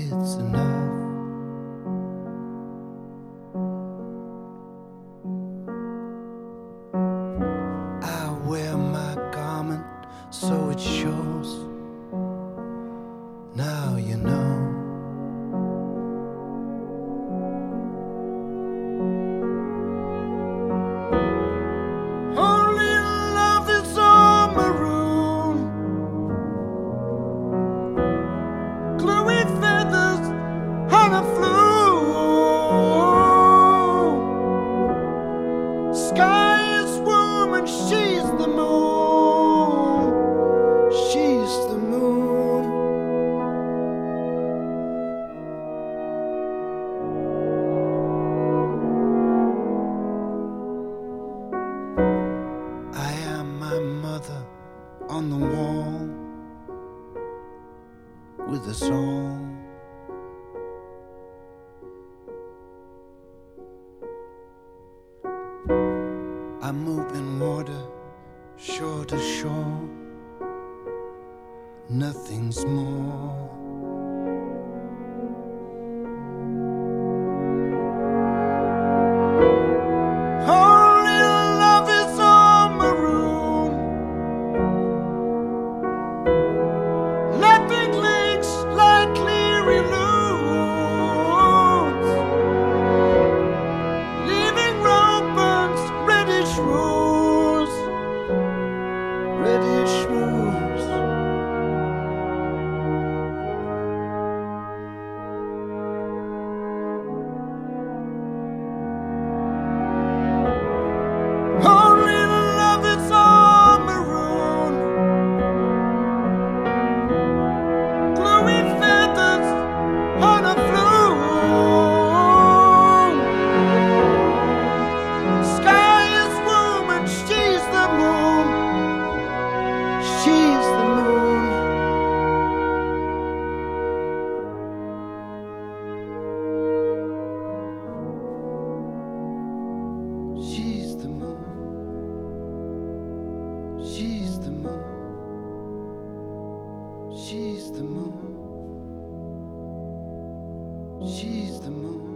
it's enough. I wear my garment so it shows. Now you know. Only love is all maroon, gluey feathers on a flume. Sky is warm and she's the moon. She's the moon. I am my mother on the wall with a song. I move in water, shore to shore. Nothing's more. Only love is all maroon. Lapping lakes like cleary loons, leaving rope-burns, reddish wounds, reddish wounds. Only love is all maroon, gluey feathers on a flume. Sky is warm and she's the moon. She's the moon. She's the moon. She's the moon. She's the moon. She's the moon.